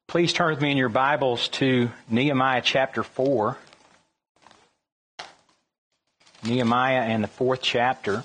Please turn with me in your Bibles to Nehemiah chapter 4. Nehemiah and the 4th chapter.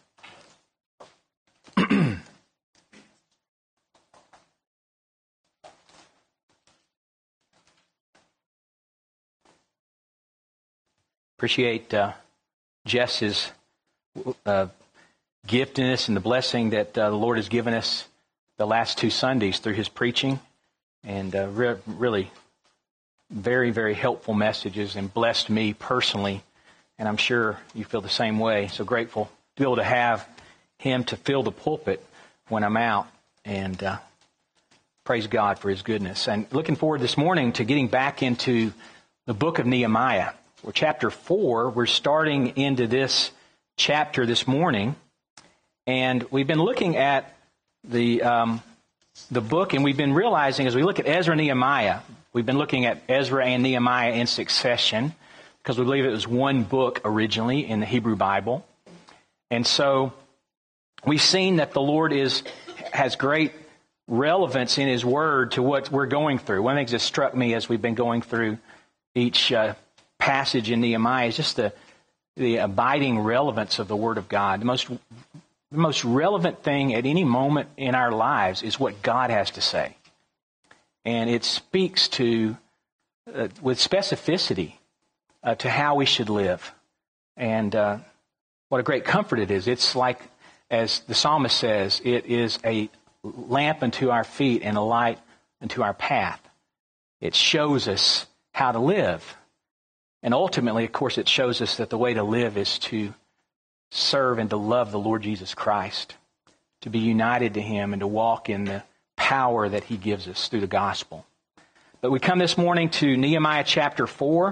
Appreciate Jess's giftedness and the blessing that the Lord has given us the last 2 Sundays through his preaching. And really very, very helpful messages and blessed me personally. And I'm sure you feel the same way. So grateful to be able to have him to fill the pulpit when I'm out. And praise God for his goodness. And looking forward this morning to getting back into the book of Nehemiah. We're chapter 4. We're starting into this chapter this morning. And we've been looking at the book, and we've been realizing as we look at Ezra and Nehemiah, we've been looking at Ezra and Nehemiah in succession because we believe it was one book originally in the Hebrew Bible. And so we've seen that the Lord has great relevance in his word to what we're going through. One of the things that struck me as we've been going through each passage in Nehemiah is just the abiding relevance of the word of God. The most relevant thing at any moment in our lives is what God has to say. And it speaks to, with specificity, to how we should live. And what a great comfort it is. It's like, as the psalmist says, it is a lamp unto our feet and a light unto our path. It shows us how to live. And ultimately, of course, it shows us that the way to live is to serve and to love the Lord Jesus Christ, to be united to him and to walk in the power that he gives us through the gospel. But we come this morning to Nehemiah chapter 4,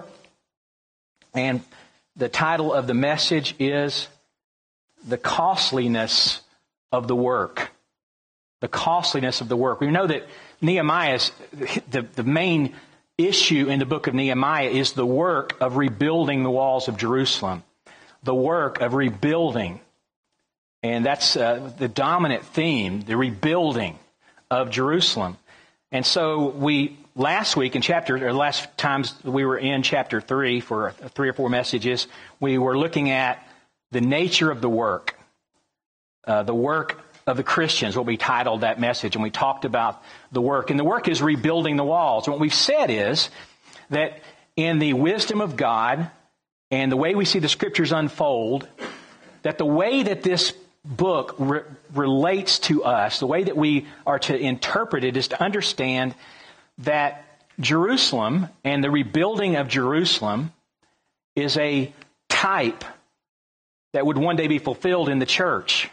and the title of the message is The Costliness of the Work. The costliness of the work. We know that Nehemiah's, the main issue in the book of Nehemiah is the work of rebuilding the walls of Jerusalem. The work of rebuilding. And that's the dominant theme, the rebuilding of Jerusalem. And so last times we were in chapter 3 for 3 or 4 messages, we were looking at the nature of the work of the Christians, what we titled that message, and we talked about the work. And the work is rebuilding the walls. And what we've said is that in the wisdom of God and the way we see the Scriptures unfold, that the way that this book relates to us, the way that we are to interpret it is to understand that Jerusalem and the rebuilding of Jerusalem is a type that would one day be fulfilled in the church.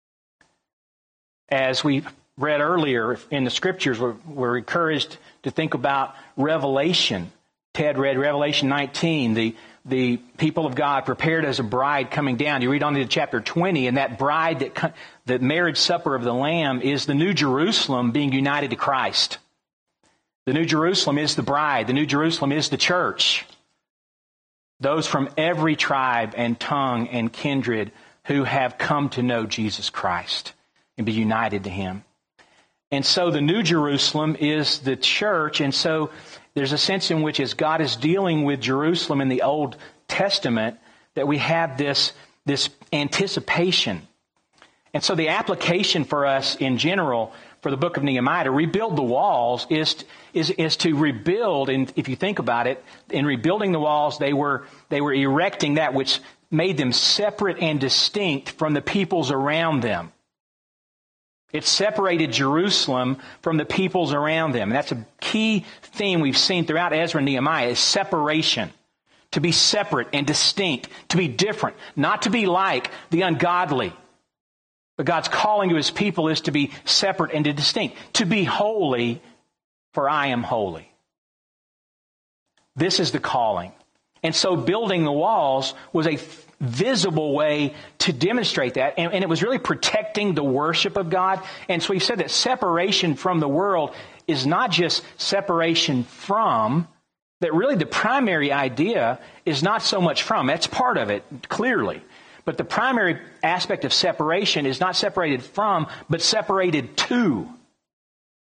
As we read earlier in the Scriptures, we're encouraged to think about Revelation. Ted read Revelation 19, the people of God prepared as a bride coming down. You read on into chapter 20, and that bride, the marriage supper of the Lamb, is the New Jerusalem being united to Christ. The New Jerusalem is the bride. The New Jerusalem is the church. Those from every tribe and tongue and kindred who have come to know Jesus Christ and be united to him. And so the New Jerusalem is the church, and so there's a sense in which as God is dealing with Jerusalem in the Old Testament, that we have this anticipation. And so the application for us in general for the book of Nehemiah to rebuild the walls is to rebuild, and if you think about it, in rebuilding the walls, they were erecting that which made them separate and distinct from the peoples around them. It separated Jerusalem from the peoples around them. And that's a key theme we've seen throughout Ezra and Nehemiah is separation. To be separate and distinct. To be different. Not to be like the ungodly. But God's calling to his people is to be separate and to distinct. To be holy, for I am holy. This is the calling. And so building the walls was a visible way to demonstrate that. And it was really protecting the worship of God. And so he said that separation from the world is not just separation from, that really the primary idea is not so much from. That's part of it, clearly. But the primary aspect of separation is not separated from, but separated to.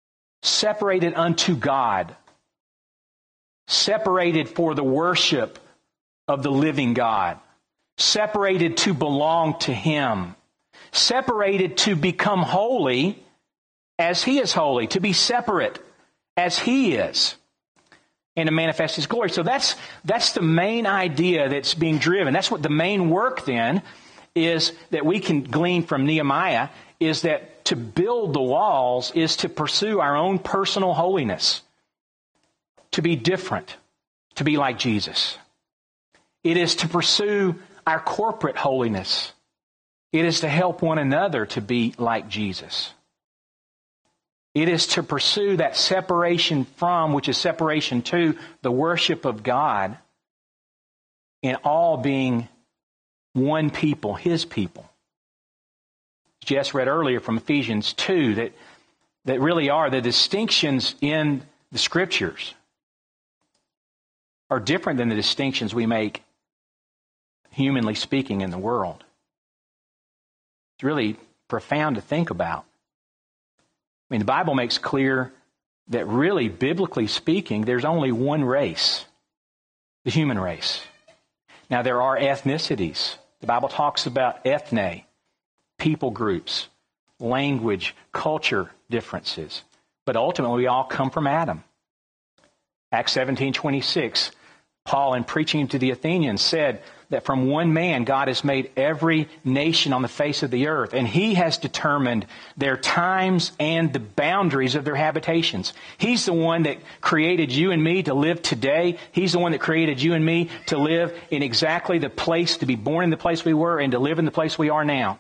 separated unto God, separated for the worship of the living God, separated to belong to Him, separated to become holy as He is holy, to be separate as He is, and to manifest His glory. So that's the main idea that's being driven. That's what the main work then is that we can glean from Nehemiah, is that to build the walls is to pursue our own personal holiness, to be different, to be like Jesus. It is to pursue our corporate holiness. It is to help one another to be like Jesus. It is to pursue that separation from, which is separation to, the worship of God, in all being one people, His people. Jess read earlier from Ephesians 2 that really are the distinctions in the Scriptures are different than the distinctions we make, humanly speaking, in the world. It's really profound to think about. I mean, the Bible makes clear that really, biblically speaking, there's only one race, the human race. Now, there are ethnicities. The Bible talks about ethne, people groups, language, culture differences. But ultimately, we all come from Adam. Acts 17:26, Paul, in preaching to the Athenians, said that from one man God has made every nation on the face of the earth, and He has determined their times and the boundaries of their habitations. He's the one that created you and me to live today. He's the one that created you and me to live in exactly the place, to be born in the place we were and to live in the place we are now.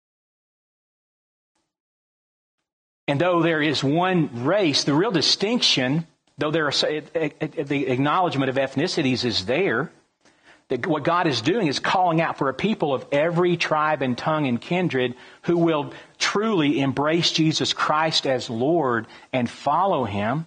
And though there is one race, the real distinction, though there are, the acknowledgement of ethnicities is there, that what God is doing is calling out for a people of every tribe and tongue and kindred who will truly embrace Jesus Christ as Lord and follow Him.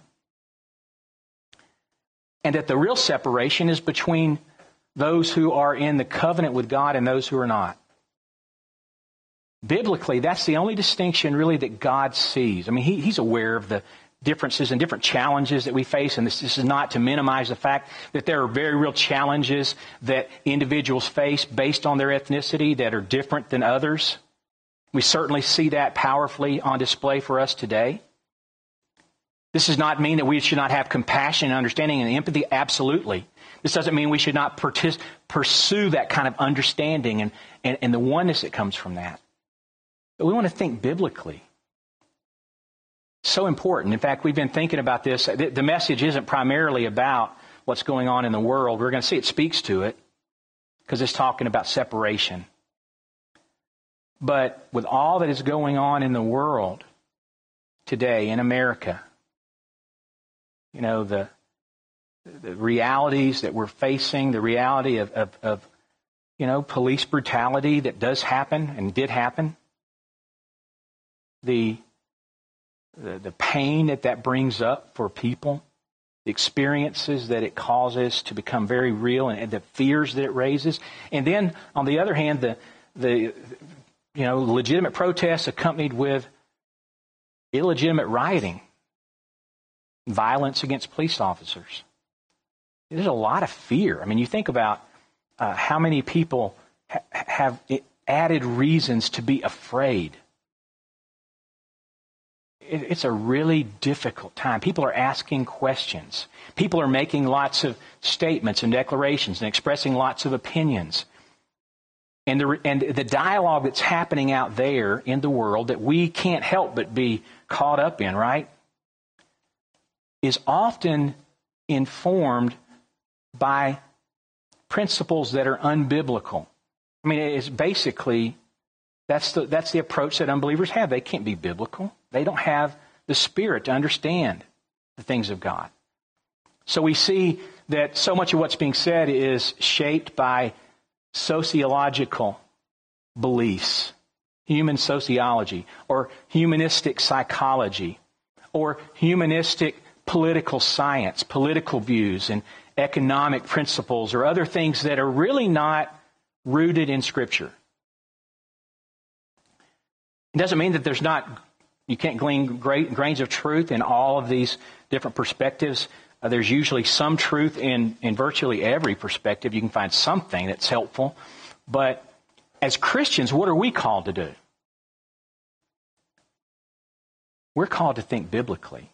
And that the real separation is between those who are in the covenant with God and those who are not. Biblically, that's the only distinction really that God sees. I mean, He's aware of the differences and different challenges that we face, and this is not to minimize the fact that there are very real challenges that individuals face based on their ethnicity that are different than others. We certainly see that powerfully on display for us today. This does not mean that we should not have compassion and understanding and empathy. Absolutely. This doesn't mean we should not pursue that kind of understanding and the oneness that comes from that. But we want to think biblically. So important. In fact, we've been thinking about this. The message isn't primarily about what's going on in the world. We're going to see it speaks to it because it's talking about separation. But with all that is going on in the world today, in America, you know, the realities that we're facing, the reality of you know, police brutality that does happen and did happen, the pain that brings up for people, the experiences that it causes to become very real, and the fears that it raises. And then, on the other hand, the you know, legitimate protests accompanied with illegitimate rioting, violence against police officers. There's a lot of fear. I mean, you think about how many people have added reasons to be afraid. It's a really difficult time. People are asking questions. People are making lots of statements and declarations and expressing lots of opinions. And the dialogue that's happening out there in the world that we can't help but be caught up in, right, is often informed by principles that are unbiblical. I mean, it's basically, that's the approach that unbelievers have. They can't be biblical. They don't have the Spirit to understand the things of God. So we see that so much of what's being said is shaped by sociological beliefs, human sociology, or humanistic psychology, or humanistic political science, political views, and economic principles, or other things that are really not rooted in Scripture. It doesn't mean that there's not You can't glean grains of truth in all of these different perspectives. There's usually some truth in virtually every perspective. You can find something that's helpful. But as Christians, what are we called to do? We're called to think biblically.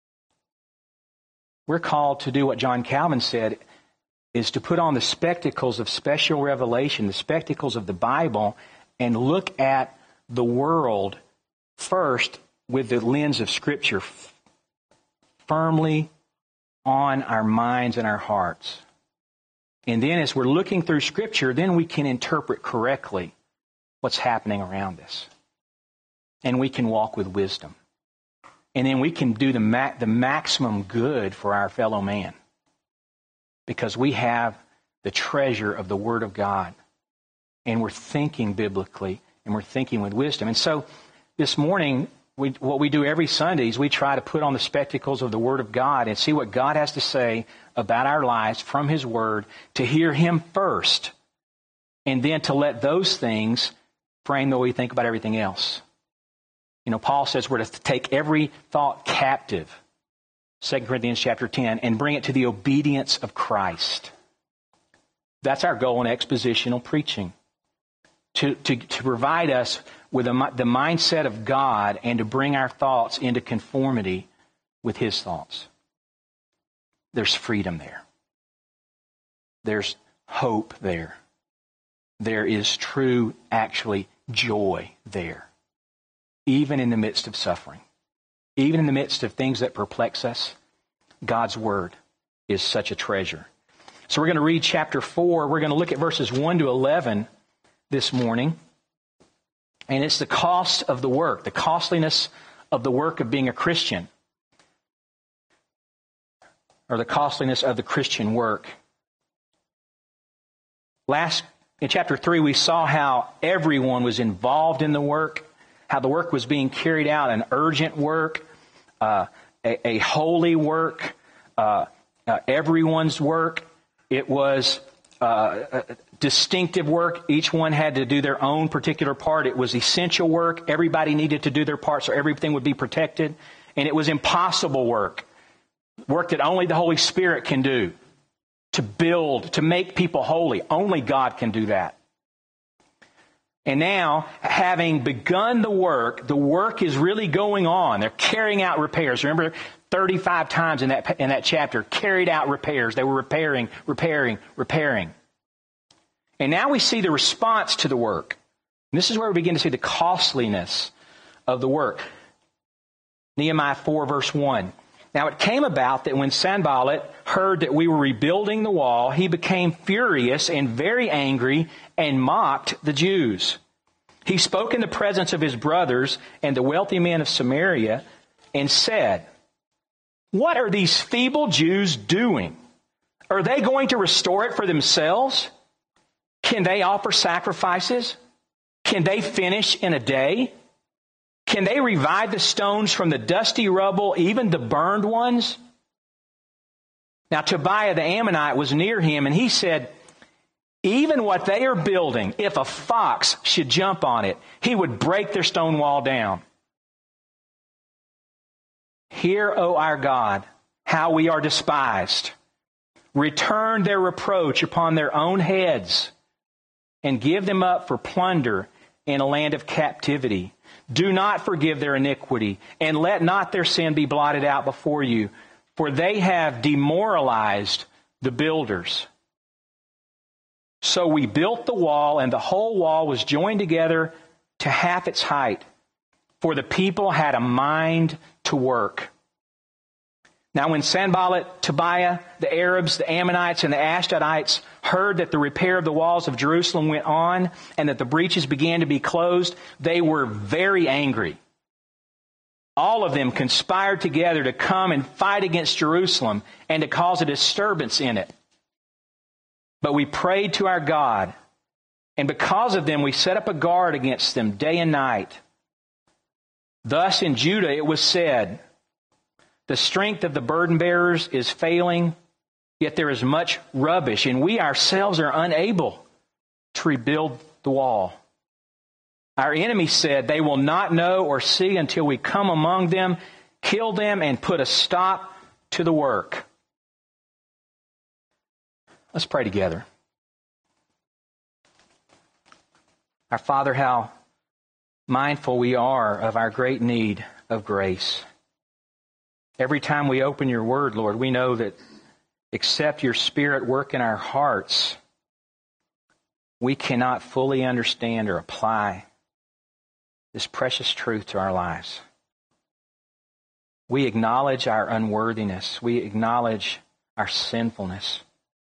We're called to do what John Calvin said, is to put on the spectacles of special revelation, the spectacles of the Bible, and look at the world first with the lens of Scripture firmly on our minds and our hearts. And then as we're looking through Scripture, then we can interpret correctly what's happening around us. And we can walk with wisdom. And then we can do the maximum good for our fellow man. Because we have the treasure of the Word of God. And we're thinking biblically, and we're thinking with wisdom. And so this morning, what we do every Sunday is we try to put on the spectacles of the Word of God and see what God has to say about our lives from His Word, to hear Him first, and then to let those things frame the way we think about everything else. You know, Paul says we're to take every thought captive, 2 Corinthians chapter 10, and bring it to the obedience of Christ. That's our goal in expositional preaching. To provide us with the mindset of God and to bring our thoughts into conformity with His thoughts. There's freedom there. There's hope there. There is true, actually, joy there. Even in the midst of suffering. Even in the midst of things that perplex us, God's Word is such a treasure. So we're going to read chapter 4. We're going to look at verses 1 to 11 this morning. And it's the cost of the work, the costliness of the work of being a Christian. Or the costliness of the Christian work. In chapter 3, we saw how everyone was involved in the work, how the work was being carried out, an urgent work, a holy work, everyone's work. It was distinctive work. Each one had to do their own particular part. It was essential work. Everybody needed to do their part so everything would be protected. And it was impossible work. Work that only the Holy Spirit can do. To build, to make people holy. Only God can do that. And now, having begun the work is really going on. They're carrying out repairs. Remember, 35 times in that chapter, carried out repairs. They were repairing. And now we see the response to the work. And this is where we begin to see the costliness of the work. Nehemiah 4, verse 1. Now it came about that when Sanballat heard that we were rebuilding the wall, he became furious and very angry and mocked the Jews. He spoke in the presence of his brothers and the wealthy men of Samaria and said, "What are these feeble Jews doing? Are they going to restore it for themselves? Can they offer sacrifices? Can they finish in a day? Can they revive the stones from the dusty rubble, even the burned ones?" Now Tobiah the Ammonite was near him, and he said, "Even what they are building, if a fox should jump on it, he would break their stone wall down. Hear, O our God, how we are despised. Return their reproach upon their own heads, and give them up for plunder in a land of captivity. Do not forgive their iniquity, and let not their sin be blotted out before you, for they have demoralized the builders." So we built the wall, and the whole wall was joined together to half its height, for the people had a mind to work. Now when Sanballat, Tobiah, the Arabs, the Ammonites, and the Ashdodites heard that the repair of the walls of Jerusalem went on and that the breaches began to be closed, they were very angry. All of them conspired together to come and fight against Jerusalem and to cause a disturbance in it. But we prayed to our God, and because of them we set up a guard against them day and night. Thus in Judah it was said, "The strength of the burden bearers is failing, yet there is much rubbish, and we ourselves are unable to rebuild the wall." Our enemy said, they will not know or see until we come among them, kill them, and put a stop to the work. Let's pray together. Our Father, how mindful we are of our great need of grace. Every time we open your word, Lord, we know that except your Spirit work in our hearts, we cannot fully understand or apply this precious truth to our lives. We acknowledge our unworthiness. We acknowledge our sinfulness.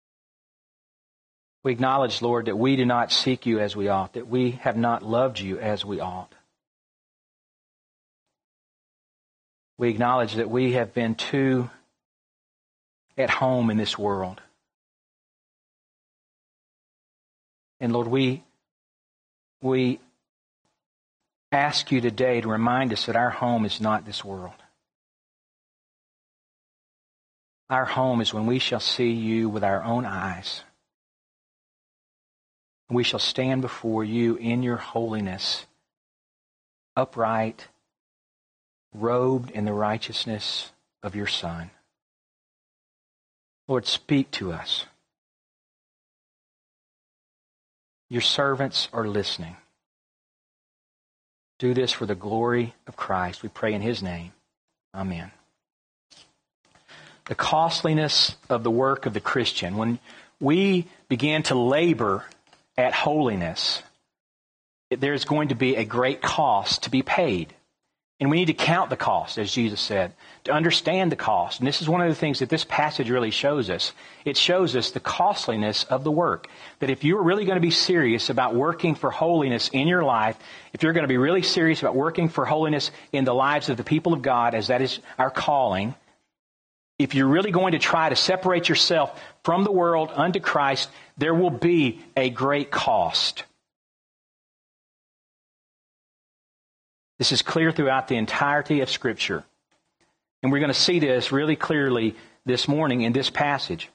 We acknowledge, Lord, that we do not seek you as we ought, that we have not loved you as we ought. We acknowledge that we have been too at home in this world. And Lord, we ask you today to remind us that our home is not this world. Our home is when we shall see you with our own eyes. We shall stand before you in your holiness, upright, robed in the righteousness of your Son. Lord, speak to us. Your servants are listening. Do this for the glory of Christ. We pray in His name. Amen. The costliness of the work of the Christian. When we begin to labor at holiness, there's going to be a great cost to be paid. And we need to count the cost, as Jesus said, to understand the cost. And this is one of the things that this passage really shows us. It shows us the costliness of the work. That if you're really going to be serious about working for holiness in your life, if you're going to be really serious about working for holiness in the lives of the people of God, as that is our calling, if you're really going to try to separate yourself from the world unto Christ, there will be a great cost. This is clear throughout the entirety of Scripture. And we're going to see this really clearly this morning in this passage.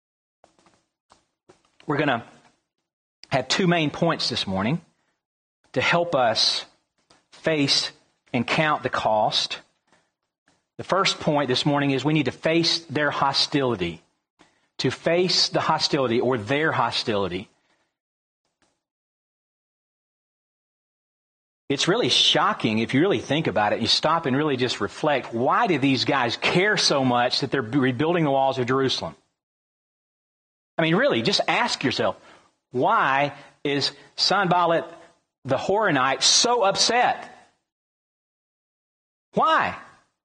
We're going to have two main points this morning to help us face and count the cost. The first point this morning is we need to face their hostility. To face the hostility or their hostility. It's really shocking if you really think about it. You stop and really just reflect. Why do these guys care so much that they're rebuilding the walls of Jerusalem? I mean, really, just ask yourself, why is Sanballat the Horonite so upset? Why?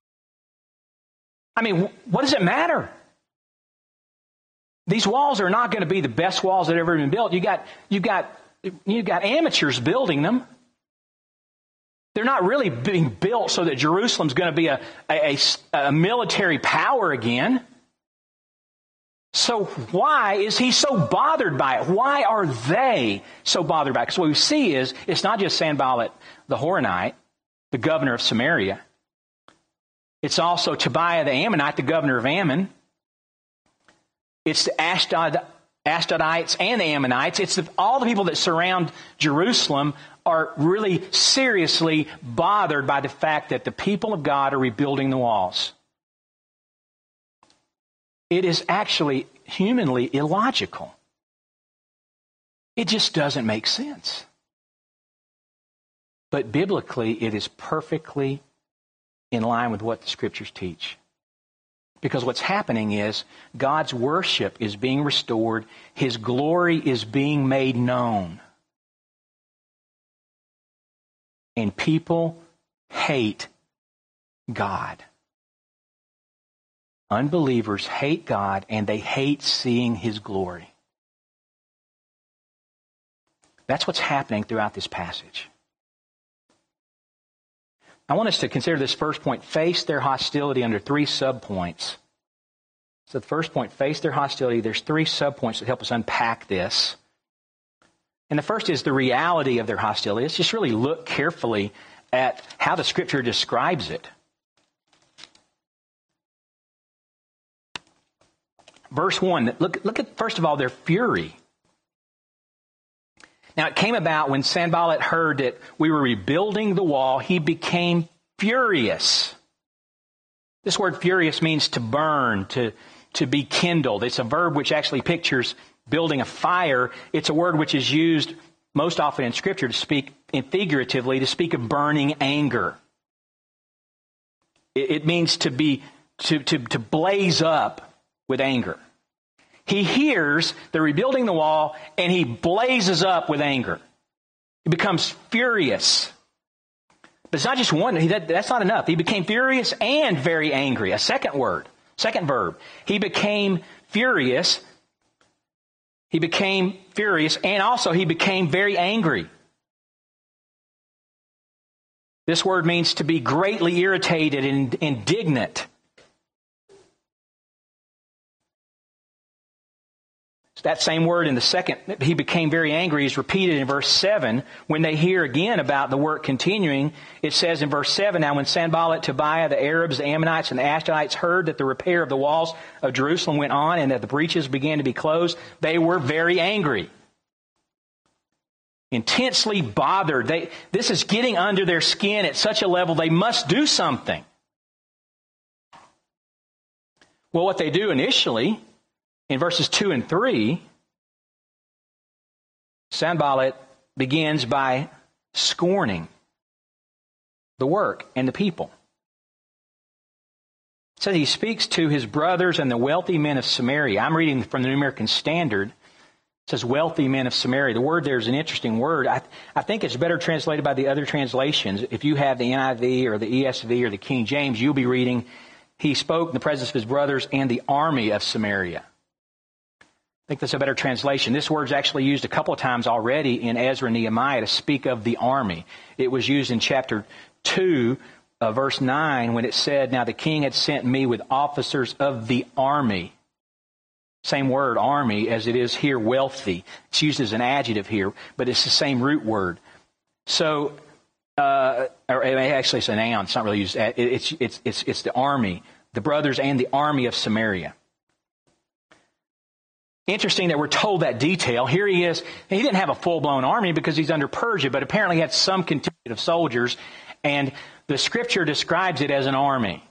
I mean, what does it matter? These walls are not going to be the best walls that have ever been built. You got amateurs building them. They're not really being built so that Jerusalem's going to be a military power again. So why is he so bothered by it? Why are they so bothered by it? Because what we see is, it's not just Sanballat the Horonite, the governor of Samaria. It's also Tobiah the Ammonite, the governor of Ammon. It's the Ashdodites and the Ammonites. It's all the people that surround Jerusalem are really seriously bothered by the fact that the people of God are rebuilding the walls. It is actually humanly illogical. It just doesn't make sense. But biblically, it is perfectly in line with what the Scriptures teach. Because what's happening is God's worship is being restored. His glory is being made known. And people hate God. Unbelievers hate God and they hate seeing His glory. That's what's happening throughout this passage. I want us to consider this first point, face their hostility, under three subpoints. So the first point, face their hostility. There's three subpoints that help us unpack this. And the first is the reality of their hostility. Let's just really look carefully at how the Scripture describes it. Verse 1, look at, first of all, their fury. Now, it came about when Sanballat heard that we were rebuilding the wall, he became furious. This word furious means to burn, to be kindled. It's a verb which actually pictures building a fire. It's a word which is used most often in Scripture to speak figuratively, to speak of burning anger. It means to blaze up with anger. He hears they're rebuilding the wall, and he blazes up with anger. He becomes furious. But it's not just one. That's not enough. He became furious and very angry. A second verb. He became furious. And also he became very angry. This word means to be greatly irritated and indignant. That same word in the second, he became very angry, is repeated in verse 7. When they hear again about the work continuing, it says in verse 7, now when Sanballat, Tobiah, the Arabs, the Ammonites, and the Ashdodites heard that the repair of the walls of Jerusalem went on and that the breaches began to be closed, they were very angry. Intensely bothered. This is getting under their skin at such a level they must do something. Well, what they do initially, in verses 2 and 3, Sanballat begins by scorning the work and the people. It says he speaks to his brothers and the wealthy men of Samaria. I'm reading from the New American Standard. It says wealthy men of Samaria. The word there is an interesting word. I think it's better translated by the other translations. If you have the NIV or the ESV or the King James, you'll be reading, he spoke in the presence of his brothers and the army of Samaria. I think that's a better translation. This word's actually used a couple of times already in Ezra and Nehemiah to speak of the army. It was used in chapter 2, verse 9, when it said, now the king had sent me with officers of the army. Same word, army, as it is here, wealthy. It's used as an adjective here, but it's the same root word. So, or actually it's a noun. It's not really used. It's the army, the brothers and the army of Samaria. Interesting that we're told that detail. Here he is. He didn't have a full-blown army because he's under Persia, but apparently he had some contingent of soldiers, and the Scripture describes it as an army.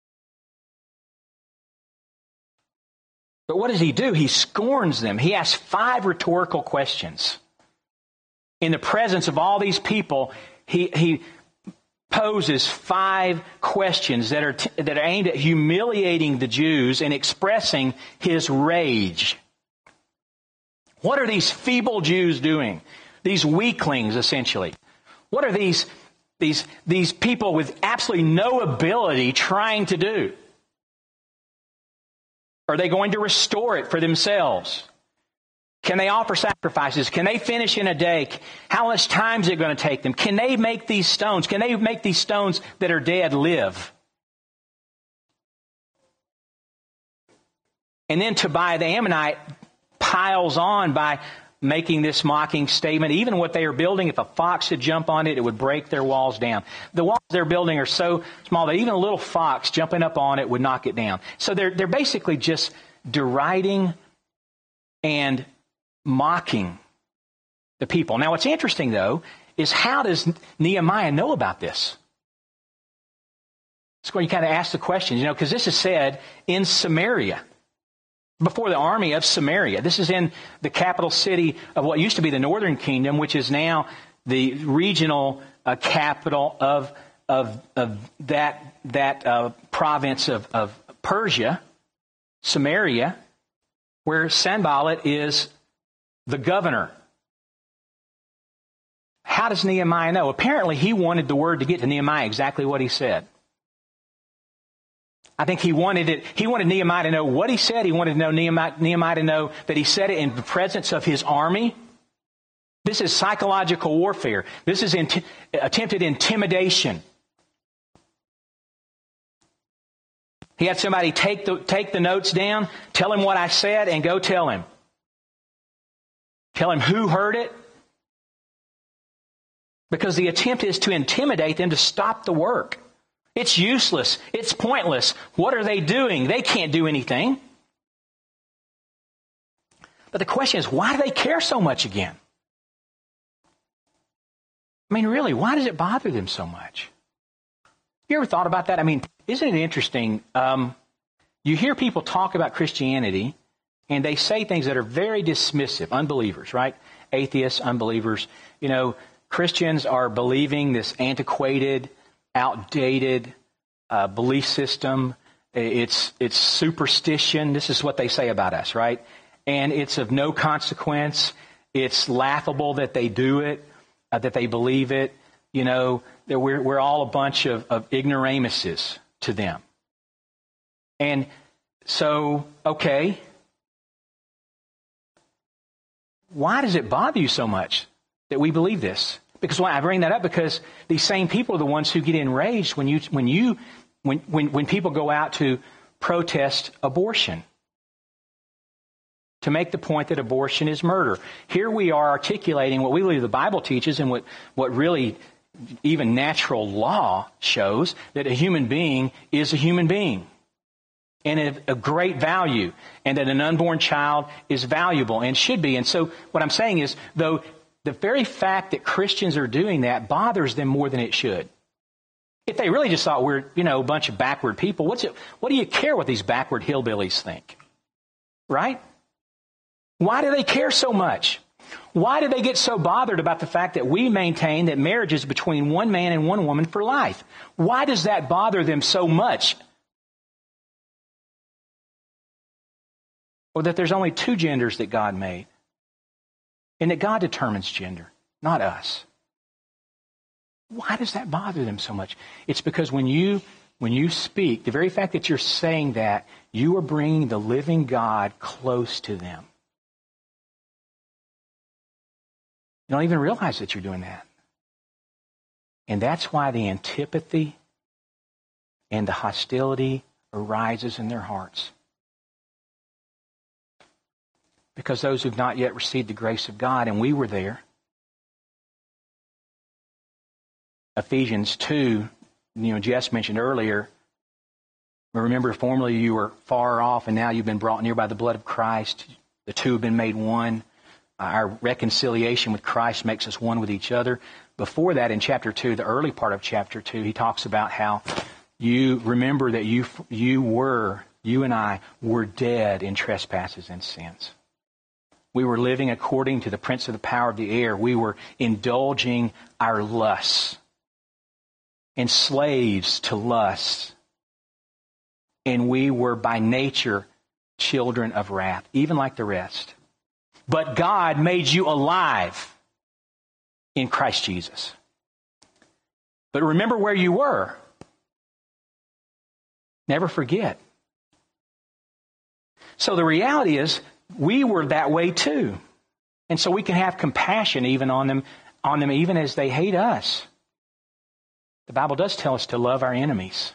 But what does he do? He scorns them. He asks 5 rhetorical questions. In the presence of all these people, he poses 5 questions that are aimed at humiliating the Jews and expressing his rage. What are these feeble Jews doing? These weaklings, essentially. What are these people with absolutely no ability trying to do? Are they going to restore it for themselves? Can they offer sacrifices? Can they finish in a day? How much time is it going to take them? Can they make these stones? Can they make these stones that are dead live? And then Tobiah the Ammonite piles on by making this mocking statement. Even what they are building, if a fox should jump on it, it would break their walls down. The walls they're building are so small that even a little fox jumping up on it would knock it down. So they're basically just deriding and mocking the people. Now, what's interesting, though, is how does Nehemiah know about this? It's where you kind of ask the questions, because this is said in Samaria, before the army of Samaria. This is in the capital city of what used to be the northern kingdom, which is now the regional capital of that province of Persia, Samaria, where Sanballat is the governor. How does Nehemiah know? Apparently, he wanted the word to get to Nehemiah exactly what he said. I think he wanted Nehemiah to know what he said. He wanted to know Nehemiah to know that he said it in the presence of his army. This is psychological warfare. This is attempted intimidation. He had somebody take the notes down, tell him what I said, and go tell him. Tell him who heard it. Because the attempt is to intimidate them to stop the work. It's useless. It's pointless. What are they doing? They can't do anything. But the question is, why do they care so much again? I mean, really, why does it bother them so much? You ever thought about that? I mean, isn't it interesting? You hear people talk about Christianity, and they say things that are very dismissive. Unbelievers, right? Atheists, unbelievers. You know, Christians are believing this antiquated, outdated belief system. It's superstition. This is what they say about us, right? And it's of no consequence. It's laughable that they do it, that they believe it. You know, that we're all a bunch of ignoramuses to them. And so, okay, why does it bother you so much that we believe this? Because why I bring that up, because these same people are the ones who get enraged when people go out to protest abortion, to make the point that abortion is murder. Here we are articulating what we believe the Bible teaches, and what really even natural law shows, that a human being is a human being and of great value, and that an unborn child is valuable and should be. And so what I'm saying is, though the very fact that Christians are doing that bothers them more than it should. If they really just thought we're, a bunch of backward people, what do you care what these backward hillbillies think? Right? Why do they care so much? Why do they get so bothered about the fact that we maintain that marriage is between one man and one woman for life? Why does that bother them so much? Or that there's only two genders that God made, and that God determines gender, not us. Why does that bother them so much? It's because when you speak, the very fact that you're saying that, you are bringing the living God close to them. You don't even realize that you're doing that. And that's why the antipathy and the hostility arises in their hearts. Because those who've not yet received the grace of God, and we were there. Ephesians 2, Jess mentioned earlier, remember formerly you were far off and now you've been brought near by the blood of Christ. The two have been made one. Our reconciliation with Christ makes us one with each other. Before that, in chapter 2, the early part of chapter 2, he talks about how you remember that you and I were dead in trespasses and sins. We were living according to the prince of the power of the air. We were indulging our lusts, and slaves to lust. And we were by nature children of wrath, even like the rest. But God made you alive in Christ Jesus. But remember where you were. Never forget. So the reality is, we were that way too. And so we can have compassion even on them even as they hate us. The Bible does tell us to love our enemies.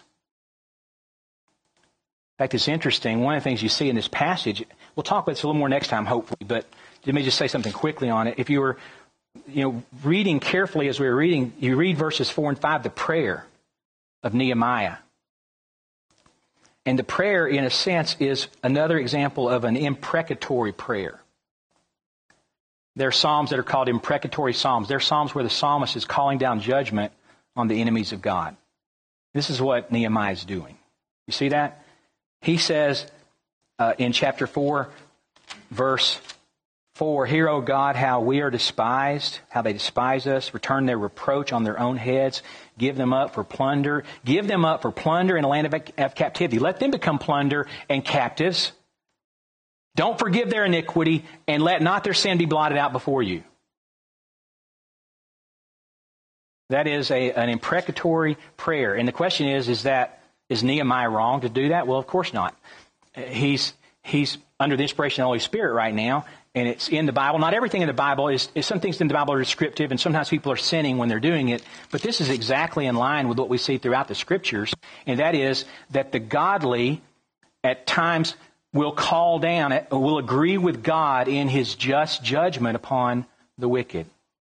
In fact, it's interesting. One of the things you see in this passage, we'll talk about this a little more next time, hopefully, but let me just say something quickly on it. If you were, reading carefully as we were reading, you read verses 4 and 5, the prayer of Nehemiah. And the prayer, in a sense, is another example of an imprecatory prayer. There are psalms that are called imprecatory psalms. They're psalms where the psalmist is calling down judgment on the enemies of God. This is what Nehemiah is doing. You see that? He says in chapter 4, verse 4, "Hear, O God, how we are despised, how they despise us. Return their reproach on their own heads. Give them up for plunder. Give them up for plunder in a land of captivity. Let them become plunder and captives. Don't forgive their iniquity, and let not their sin be blotted out before you." That is an imprecatory prayer. And the question is Nehemiah wrong to do that? Well, of course not. He's under the inspiration of the Holy Spirit right now, and it's in the Bible. Not everything in the Bible is some things in the Bible are descriptive, and sometimes people are sinning when they're doing it. But this is exactly in line with what we see throughout the Scriptures, and that is that the godly at times will call down, will agree with God in His just judgment upon the wicked.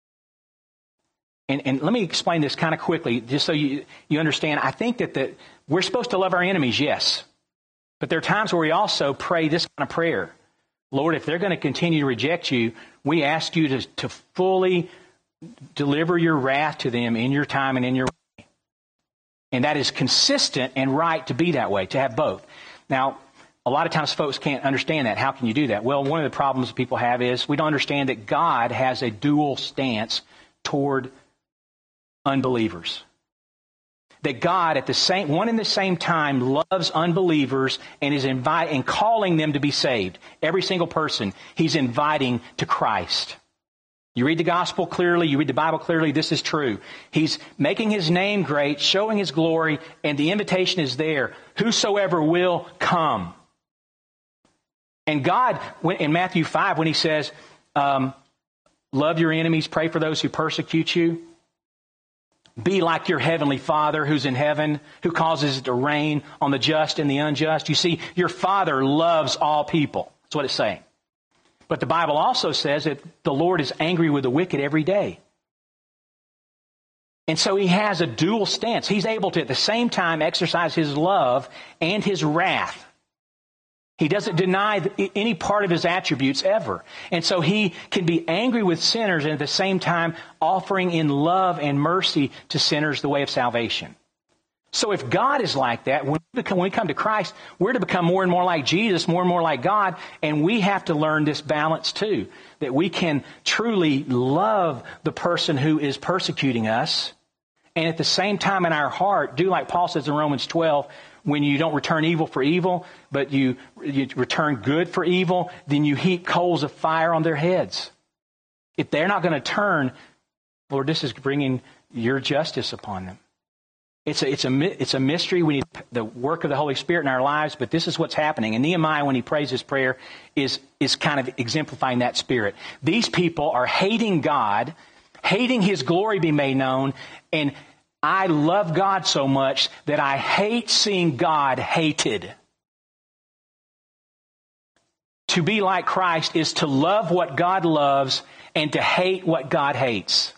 And let me explain this kind of quickly, just so you understand. I think that we're supposed to love our enemies, yes. But there are times where we also pray this kind of prayer. Lord, if they're going to continue to reject you, we ask you to fully deliver your wrath to them in your time and in your way. And that is consistent and right to be that way, to have both. Now, a lot of times folks can't understand that. How can you do that? Well, one of the problems people have is we don't understand that God has a dual stance toward unbelievers. That God, at the same one and the same time, loves unbelievers and is inviting and calling them to be saved. Every single person He's inviting to Christ. You read the gospel clearly, you read the Bible clearly, this is true. He's making His name great, showing His glory, and the invitation is there. Whosoever will, come. And God, in Matthew 5, when He says, love your enemies, pray for those who persecute you, be like your heavenly Father who's in heaven, who causes it to rain on the just and the unjust. You see, your Father loves all people. That's what it's saying. But the Bible also says that the Lord is angry with the wicked every day. And so He has a dual stance. He's able to at the same time exercise His love and His wrath. He doesn't deny any part of His attributes ever. And so He can be angry with sinners and at the same time offering in love and mercy to sinners the way of salvation. So if God is like that, when we come to Christ, we're to become more and more like Jesus, more and more like God, and we have to learn this balance too, that we can truly love the person who is persecuting us, and at the same time in our heart, do like Paul says in Romans 12, when you don't return evil for evil, but you return good for evil, then you heap coals of fire on their heads. If they're not going to turn, Lord, this is bringing your justice upon them. It's a mystery. We need the work of the Holy Spirit in our lives, but this is what's happening. And Nehemiah, when he prays his prayer, is kind of exemplifying that spirit. These people are hating God, hating His glory be made known, and I love God so much that I hate seeing God hated. To be like Christ is to love what God loves and to hate what God hates.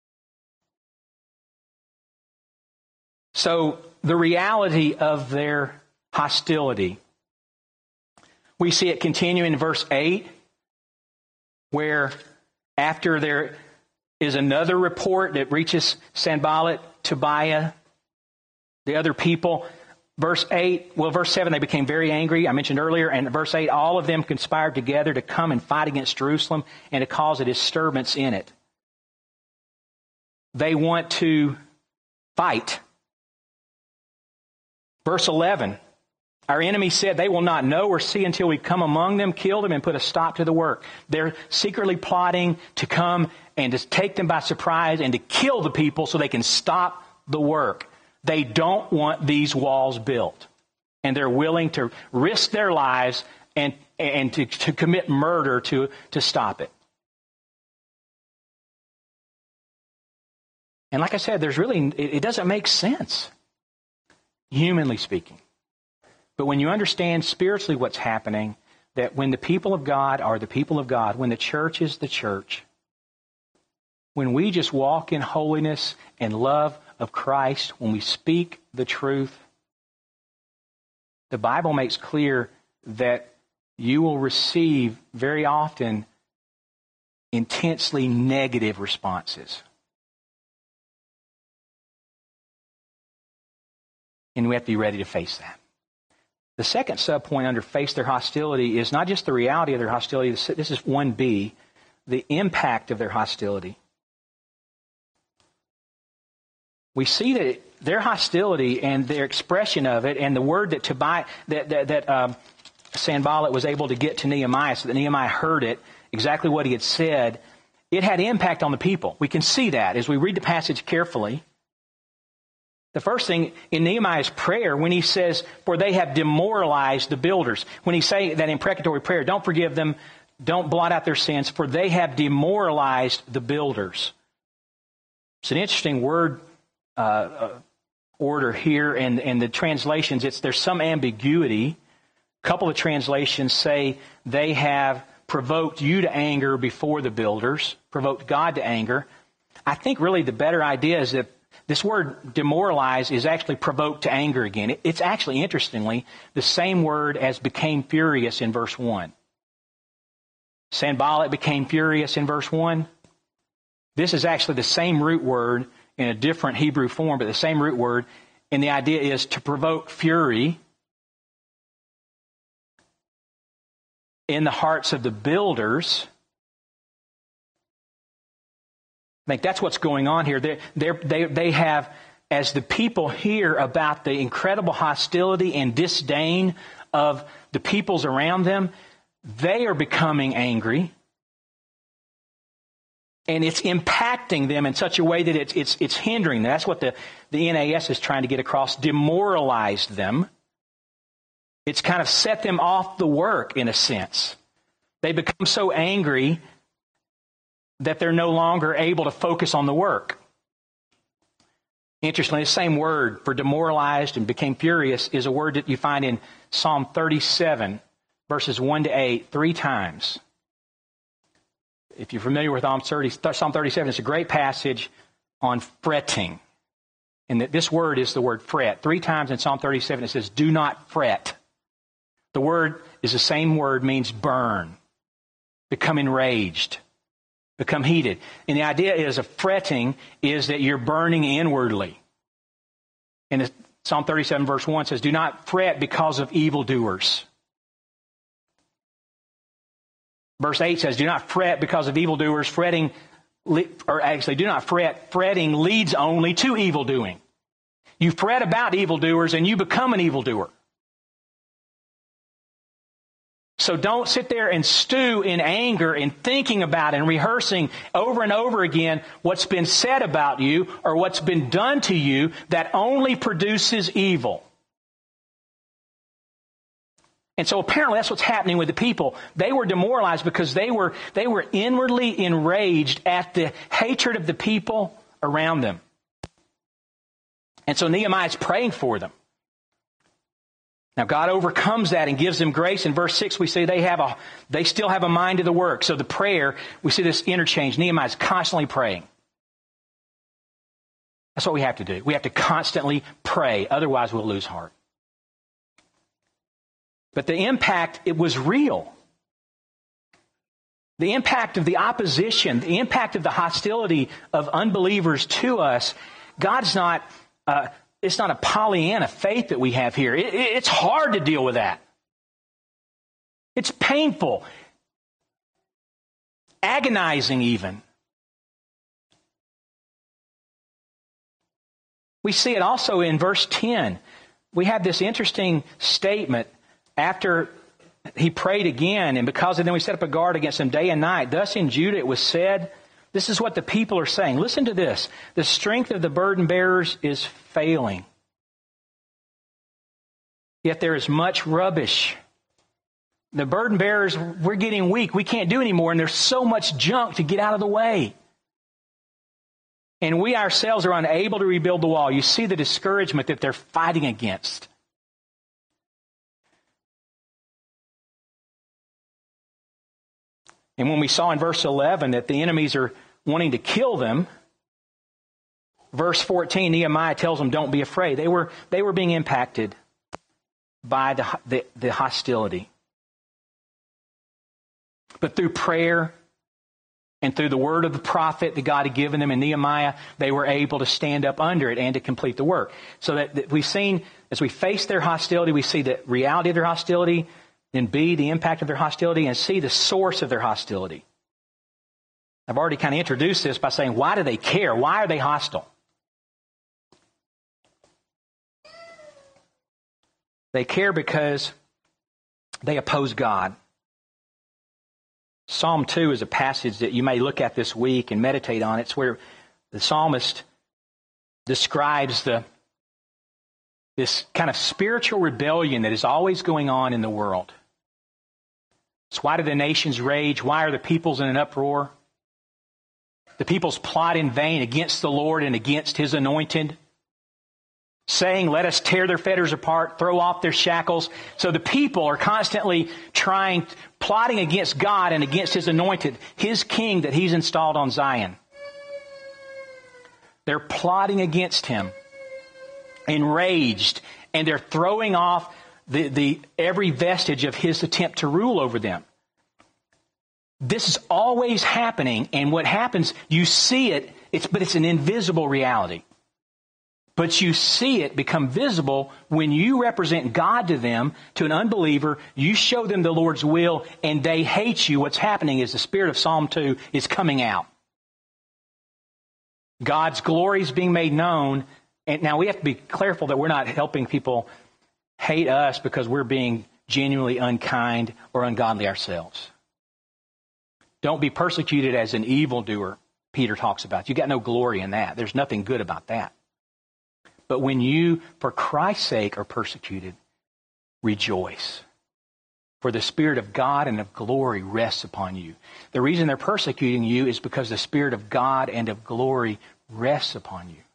So the reality of their hostility, we see it continue in verse 8, where after there is another report that reaches Sanballat, Tobiah, the other people. Verse 7, they became very angry, I mentioned earlier, and verse 8, all of them conspired together to come and fight against Jerusalem and to cause a disturbance in it. They want to fight. Verse 11, our enemy said they will not know or see until we come among them, kill them, and put a stop to the work. They're secretly plotting to come and to take them by surprise and to kill the people so they can stop the work. They don't want these walls built. And they're willing to risk their lives and to commit murder to stop it. And like I said, it doesn't make sense, humanly speaking. But when you understand spiritually what's happening, that when the people of God are the people of God, when the church is the church, when we just walk in holiness and love of Christ, when we speak the truth, the Bible makes clear that you will receive very often intensely negative responses. And we have to be ready to face that. The second subpoint under face their hostility is not just the reality of their hostility. This is 1b, the impact of their hostility. We see that their hostility and their expression of it, and the word that Sanballat was able to get to Nehemiah, so that Nehemiah heard it, exactly what he had said, it had impact on the people. We can see that as we read the passage carefully. The first thing in Nehemiah's prayer, when he says, for they have demoralized the builders. When he say that imprecatory prayer, don't forgive them, don't blot out their sins, for they have demoralized the builders. It's an interesting word order here, and the translations, there's some ambiguity. A couple of translations say they have provoked you to anger before the builders, provoked God to anger. I think really the better idea is that this word demoralize is actually provoked to anger again. It's actually, interestingly, the same word as became furious in verse 1. Sanballat became furious in verse 1. This is actually the same root word in a different Hebrew form, but the same root word. And the idea is to provoke fury in the hearts of the builders. I think that's what's going on here. They have, as the people hear about the incredible hostility and disdain of the peoples around them, they are becoming angry. And it's impacting them in such a way that it's hindering them. That's what the NAS is trying to get across. Demoralized them. It's kind of set them off the work in a sense. They become so angry that they're no longer able to focus on the work. Interestingly, the same word for demoralized and became furious is a word that you find in Psalm 37, verses 1 to 8, 3 times. If you're familiar with Psalm 37, it's a great passage on fretting. And this word is the word fret. 3 times in Psalm 37 it says, do not fret. The word is the same word, means burn, become enraged, become heated. And the idea is of fretting is that you're burning inwardly. And Psalm 37 verse 1 says, do not fret because of evildoers. Verse 8 says, do not fret because of evildoers. Do not fret. Fretting leads only to evildoing. You fret about evildoers and you become an evildoer. So don't sit there and stew in anger and thinking about and rehearsing over and over again what's been said about you or what's been done to you that only produces evil. And so apparently that's what's happening with the people. They were demoralized because they were inwardly enraged at the hatred of the people around them. And so Nehemiah is praying for them. Now God overcomes that and gives them grace. In verse 6 we see they still have a mind to the work. So the prayer, we see this interchange. Nehemiah is constantly praying. That's what we have to do. We have to constantly pray. Otherwise we'll lose heart. But the impact, it was real. The impact of the opposition, the impact of the hostility of unbelievers to us, God's not, it's not a Pollyanna faith that we have here. It's hard to deal with that. It's painful, agonizing even. We see it also in verse 10. We have this interesting statement. After he prayed again, and because of them we set up a guard against them day and night. Thus in Judah it was said, this is what the people are saying. Listen to this. The strength of the burden bearers is failing. Yet there is much rubbish. The burden bearers, we're getting weak. We can't do anymore, and there's so much junk to get out of the way. And we ourselves are unable to rebuild the wall. You see the discouragement that they're fighting against. And when we saw in verse 11 that the enemies are wanting to kill them, verse 14, Nehemiah tells them, don't be afraid. They were being impacted by the hostility. But through prayer and through the word of the prophet that God had given them in Nehemiah, they were able to stand up under it and to complete the work. So that we've seen, as we face their hostility, we see the reality of their hostility, then B, the impact of their hostility, and C, the source of their hostility. I've already kind of introduced this by saying, why do they care? Why are they hostile? They care because they oppose God. Psalm 2 is a passage that you may look at this week and meditate on. It's where the psalmist describes this kind of spiritual rebellion that is always going on in the world. So why do the nations rage? Why are the peoples in an uproar? The peoples plot in vain against the Lord and against His anointed, saying, let us tear their fetters apart, throw off their shackles. So the people are constantly plotting against God and against His anointed, His king that He's installed on Zion. They're plotting against Him, enraged, and they're throwing off the every vestige of His attempt to rule over them. This is always happening, and what happens, you see it, but it's an invisible reality. But you see it become visible when you represent God to them, to an unbeliever. You show them the Lord's will, and they hate you. What's happening is the spirit of Psalm 2 is coming out. God's glory is being made known. And now we have to be careful that we're not helping people hate us because we're being genuinely unkind or ungodly ourselves. Don't be persecuted as an evildoer, Peter talks about. You got no glory in that. There's nothing good about that. But when you, for Christ's sake, are persecuted, rejoice. For the Spirit of God and of glory rests upon you. The reason they're persecuting you is because the Spirit of God and of glory rests upon you.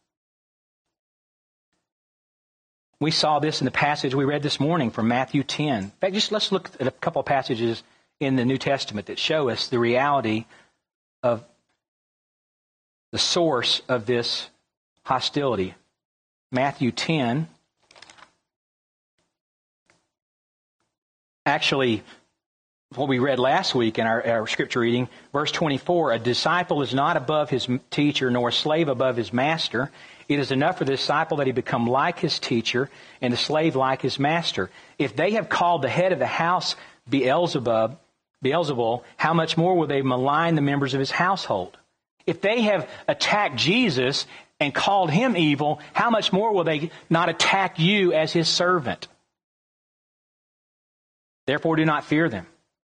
We saw this in the passage we read this morning from Matthew 10. In fact, just let's look at a couple of passages in the New Testament that show us the reality of the source of this hostility. Matthew 10. Actually, what we read last week in our scripture reading, verse 24, a disciple is not above his teacher, nor a slave above his master. It is enough for the disciple that he become like his teacher, and the slave like his master. If they have called the head of the house Beelzebul, how much more will they malign the members of his household? If they have attacked Jesus and called him evil, how much more will they not attack you as his servant? Therefore, do not fear them.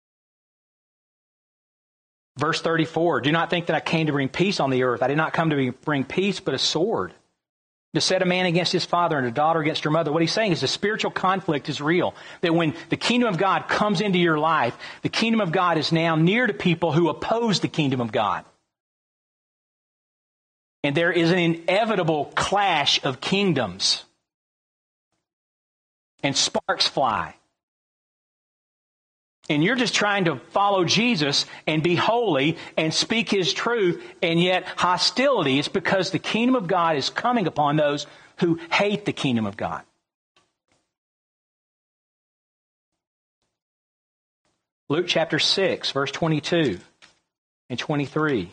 Verse 34, do not think that I came to bring peace on the earth. I did not come to bring peace, but a sword. To set a man against his father and a daughter against her mother. What he's saying is the spiritual conflict is real. That when the kingdom of God comes into your life, the kingdom of God is now near to people who oppose the kingdom of God. And there is an inevitable clash of kingdoms. And sparks fly. And you're just trying to follow Jesus and be holy and speak his truth, and yet hostility is because the kingdom of God is coming upon those who hate the kingdom of God. Luke chapter 6, verse 22 and 23.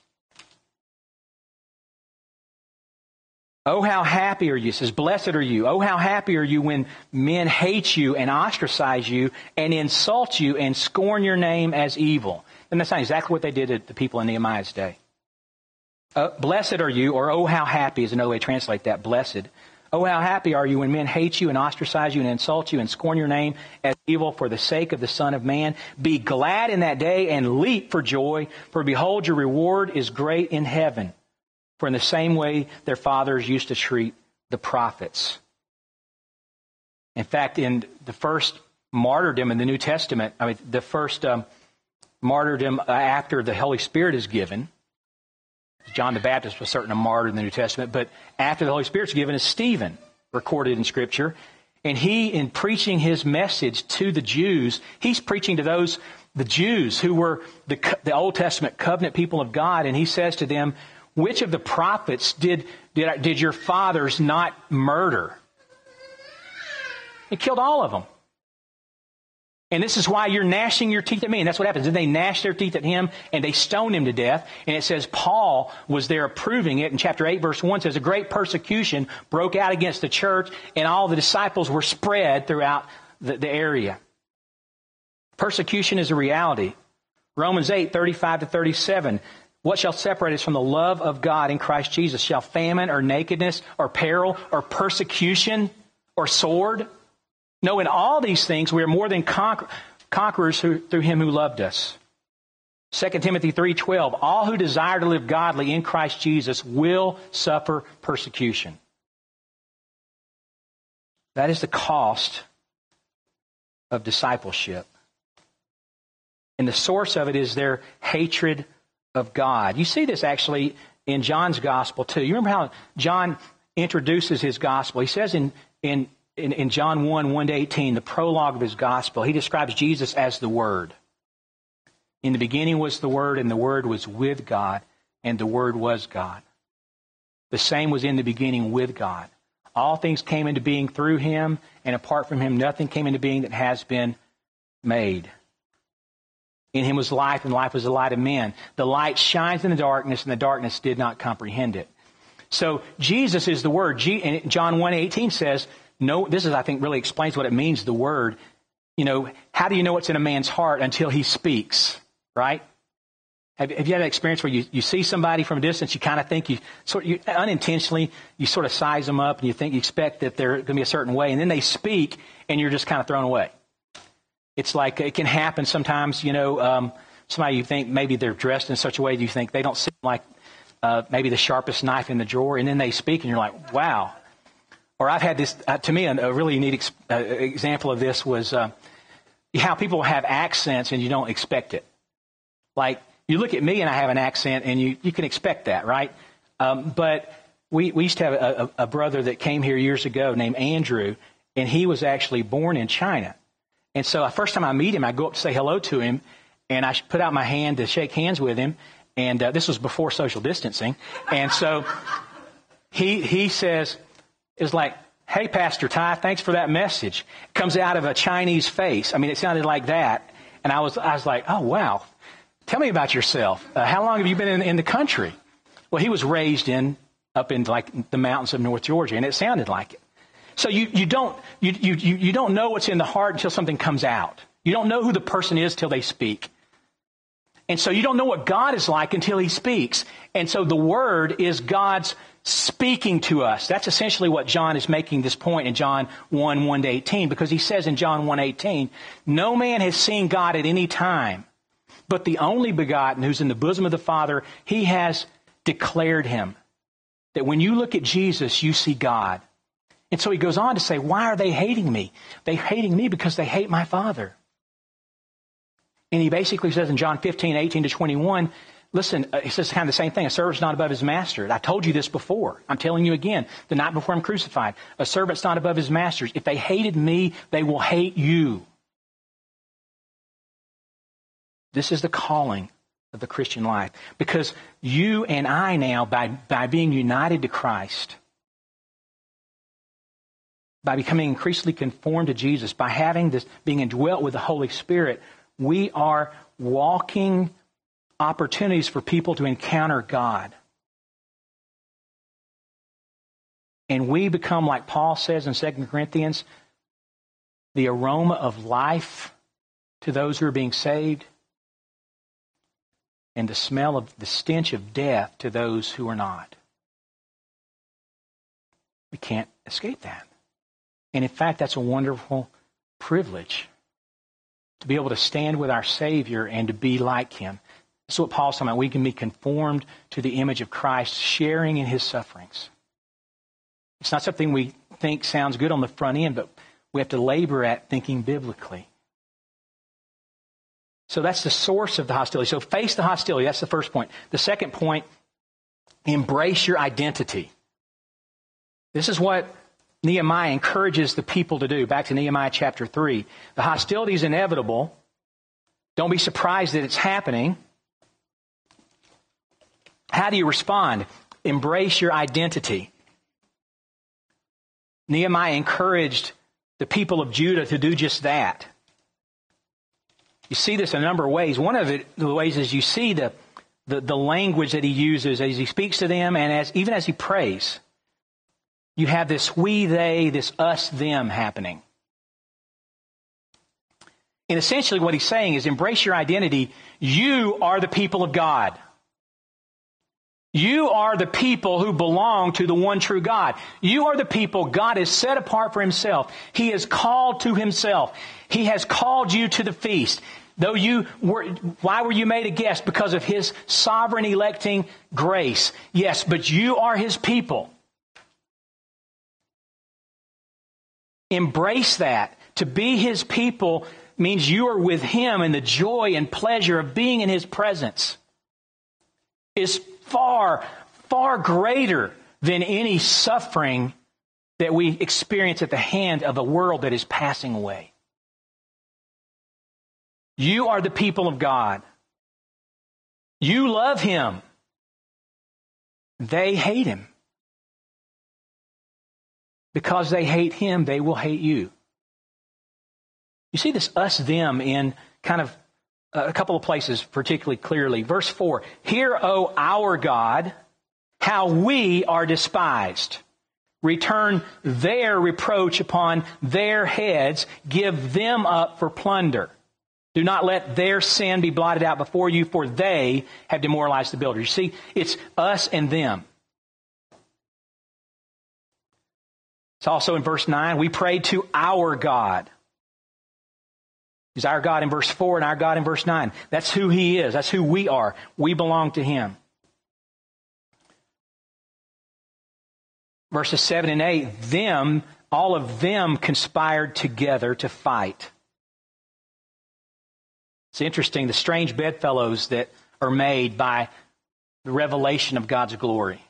Oh, how happy are you, it says, blessed are you. Oh, how happy are you when men hate you and ostracize you and insult you and scorn your name as evil. And that's not exactly what they did to the people in Nehemiah's day. Blessed are you, or oh, how happy is another way to translate that, blessed. Oh, how happy are you when men hate you and ostracize you and insult you and scorn your name as evil for the sake of the Son of Man. Be glad in that day and leap for joy, for behold, your reward is great in heaven. For in the same way their fathers used to treat the prophets. In fact, in the first martyrdom in the New Testament, the first martyrdom after the Holy Spirit is given, John the Baptist was certainly a martyr in the New Testament, but after the Holy Spirit's given is Stephen, recorded in Scripture. And he, in preaching his message to the Jews, he's preaching to the Jews who were the Old Testament covenant people of God, and he says to them, which of the prophets did your fathers not murder? He killed all of them. And this is why you're gnashing your teeth at me. And that's what happens. Then they gnash their teeth at him and they stoned him to death. And it says Paul was there approving it. In chapter 8, verse 1 says, a great persecution broke out against the church and all the disciples were spread throughout the area. Persecution is a reality. Romans 8, 35 to 37. What shall separate us from the love of God in Christ Jesus? Shall famine or nakedness or peril or persecution or sword? No, in all these things we are more than conquerors through him who loved us. 2 Timothy 3:12. All who desire to live godly in Christ Jesus will suffer persecution. That is the cost of discipleship. And the source of it is their hatred of God. You see this actually in John's gospel too. You remember how John introduces his gospel? He says in John 1:1-18, the prologue of his gospel, he describes Jesus as the Word. In the beginning was the Word, and the Word was with God, and the Word was God. The same was in the beginning with God. All things came into being through him, and apart from him nothing came into being that has been made. In him was life, and life was the light of men. The light shines in the darkness, and the darkness did not comprehend it. So Jesus is the Word. And John 1:18 says, no, this is, I think, really explains what it means, the Word. You know, how do you know what's in a man's heart until he speaks, right? Have you had that experience where you see somebody from a distance, you kind of think you unintentionally, you sort of size them up and you expect that they're going to be a certain way, and then they speak and you're just kind of thrown away. It's like it can happen sometimes, somebody you think maybe they're dressed in such a way you think they don't seem like maybe the sharpest knife in the drawer, and then they speak and you're like, wow. Or I've had this, to me, a really neat example of this was how people have accents and you don't expect it. Like, you look at me and I have an accent, and you can expect that, right? But we used to have a brother that came here years ago named Andrew, and he was actually born in China. And so the first time I meet him, I go up to say hello to him, and I put out my hand to shake hands with him, and this was before social distancing. And so he says, it's like, hey, Pastor Ty, thanks for that message. It comes out of a Chinese face. I mean, it sounded like that. And I was like, oh, wow. Tell me about yourself. How long have you been in the country? Well, he was raised up in like the mountains of North Georgia, and it sounded like it. So you don't know what's in the heart until something comes out. You don't know who the person is till they speak. And so you don't know what God is like until he speaks. And so the Word is God's speaking to us. That's essentially what John is making this point in John 1:1-18, because he says in John 1:18, no man has seen God at any time, but the only begotten who's in the bosom of the Father, he has declared him. That when you look at Jesus, you see God. And so he goes on to say, why are they hating me? They're hating me because they hate my Father. And he basically says in John 15:18-21, listen, he says kind of the same thing. A servant's not above his master. I told you this before. I'm telling you again, the night before I'm crucified. A servant's not above his master. If they hated me, they will hate you. This is the calling of the Christian life. Because you and I now, by being united to Christ, by becoming increasingly conformed to Jesus, by having this, being indwelt with the Holy Spirit, we are walking opportunities for people to encounter God. And we become, like Paul says in 2 Corinthians, the aroma of life to those who are being saved, and the smell of the stench of death to those who are not. We can't escape that. And in fact, that's a wonderful privilege to be able to stand with our Savior and to be like him. That's what Paul's talking about. We can be conformed to the image of Christ, sharing in his sufferings. It's not something we think sounds good on the front end, but we have to labor at thinking biblically. So that's the source of the hostility. So face the hostility. That's the first point. The second point, embrace your identity. This is what Nehemiah encourages the people to do. Back to Nehemiah chapter 3. The hostility is inevitable. Don't be surprised that it's happening. How do you respond? Embrace your identity. Nehemiah encouraged the people of Judah to do just that. You see this in a number of ways. One of the ways is you see the language that he uses as he speaks to them, and even as he prays. You have this we, they, this us, them happening. And essentially what he's saying is embrace your identity. You are the people of God. You are the people who belong to the one true God. You are the people God has set apart for himself. He has called to himself. He has called you to the feast. Why were you made a guest? Because of his sovereign electing grace. Yes, but you are his people. Embrace that. To be his people means you are with him, and the joy and pleasure of being in his presence is far, far greater than any suffering that we experience at the hand of a world that is passing away. You are the people of God. You love him. They hate him. Because they hate him, they will hate you. You see this us, them in kind of a couple of places particularly clearly. Verse 4, "Hear, O our God, how we are despised. Return their reproach upon their heads. Give them up for plunder. Do not let their sin be blotted out before you, for they have demoralized the builders." You see, it's us and them. It's also in verse 9, we prayed to our God. He's our God in verse 4 and our God in verse 9. That's who He is. That's who we are. We belong to Him. Verses 7 and 8, all of them conspired together to fight. It's interesting, the strange bedfellows that are made by the revelation of God's glory.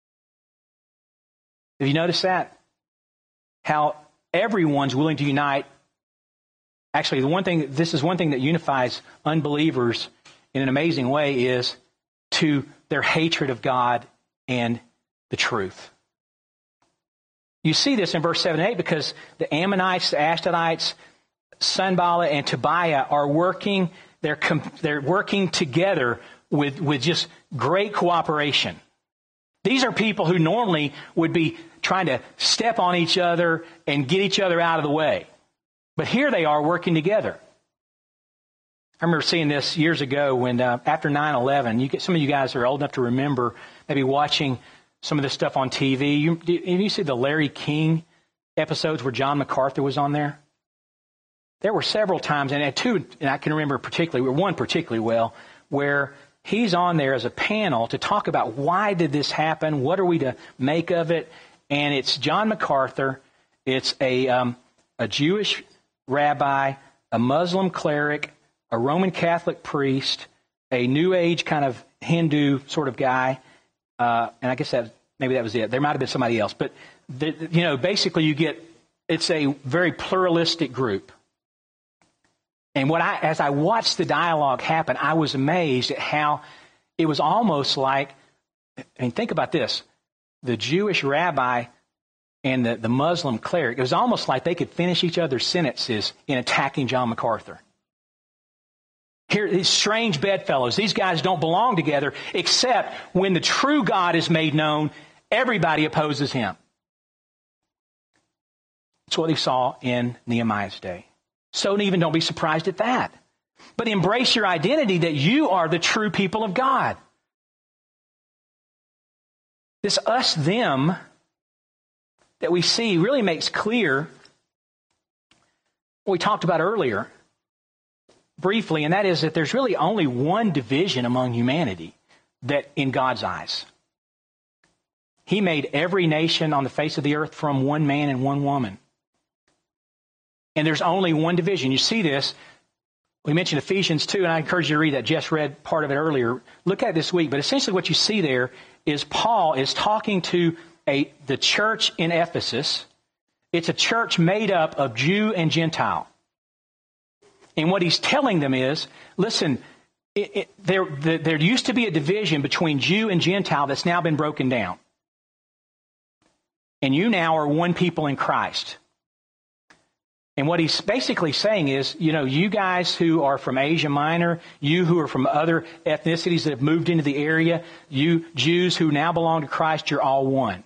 Have you noticed that? How everyone's willing to unite. Actually, this is one thing that unifies unbelievers in an amazing way, is to their hatred of God and the truth. You see this in verse 7 and 8 because the Ammonites, the Ashdodites, Sanballat and Tobiah are working. They're working together with just great cooperation. These are people who normally would be trying to step on each other and get each other out of the way. But here they are working together. I remember seeing this years ago when after 9/11, some of you guys are old enough to remember maybe watching some of this stuff on TV. You see the Larry King episodes where John MacArthur was on there? There were several times, and two, and I can remember one particularly well, where he's on there as a panel to talk about why did this happen, what are we to make of it, and it's John MacArthur, it's a Jewish rabbi, a Muslim cleric, a Roman Catholic priest, a New Age kind of Hindu sort of guy, and I guess maybe that was it. There might have been somebody else, but basically it's a very pluralistic group. And as I watched the dialogue happen, I was amazed at how it was almost like, think about this, the Jewish rabbi and the Muslim cleric, it was almost like they could finish each other's sentences in attacking John MacArthur. Here, these strange bedfellows, these guys don't belong together, except when the true God is made known, everybody opposes Him. That's what they saw in Nehemiah's day. So even don't be surprised at that. But embrace your identity that you are the true people of God. This us-them that we see really makes clear what we talked about earlier briefly, and that is that there's really only one division among humanity that in God's eyes. He made every nation on the face of the earth from one man and one woman. And there's only one division. You see this. We mentioned Ephesians 2, and I encourage you to read that. Jess read part of it earlier. Look at it this week. But essentially what you see there is Paul is talking to the church in Ephesus. It's a church made up of Jew and Gentile. And what he's telling them is, listen, there used to be a division between Jew and Gentile that's now been broken down. And you now are one people in Christ. And what he's basically saying is, you guys who are from Asia Minor, you who are from other ethnicities that have moved into the area, you Jews who now belong to Christ, you're all one.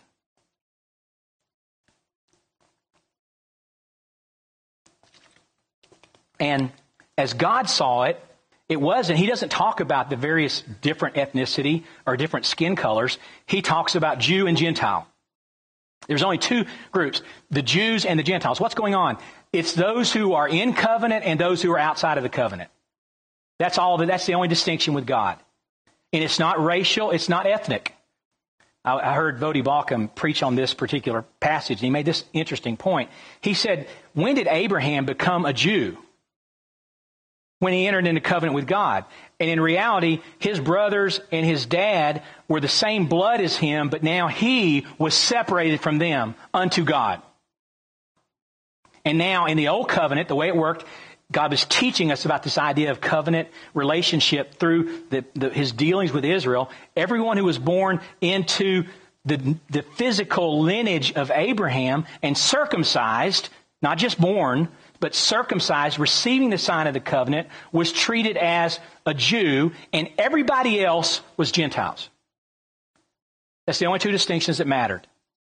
And as God saw it, He doesn't talk about the various different ethnicity or different skin colors. He talks about Jew and Gentile. There's only two groups, the Jews and the Gentiles. What's going on? It's those who are in covenant and those who are outside of the covenant. That's all. That's the only distinction with God. And it's not racial. It's not ethnic. I heard Voddie Baucham preach on this particular passage, and he made this interesting point. He said, when did Abraham become a Jew? When he entered into covenant with God. And in reality, his brothers and his dad were the same blood as him, but now he was separated from them unto God. And now in the old covenant, the way it worked, God was teaching us about this idea of covenant relationship through His dealings with Israel. Everyone who was born into the physical lineage of Abraham and circumcised, not just born, But circumcised, receiving the sign of the covenant, was treated as a Jew, and everybody else was Gentiles. That's the only two distinctions that mattered.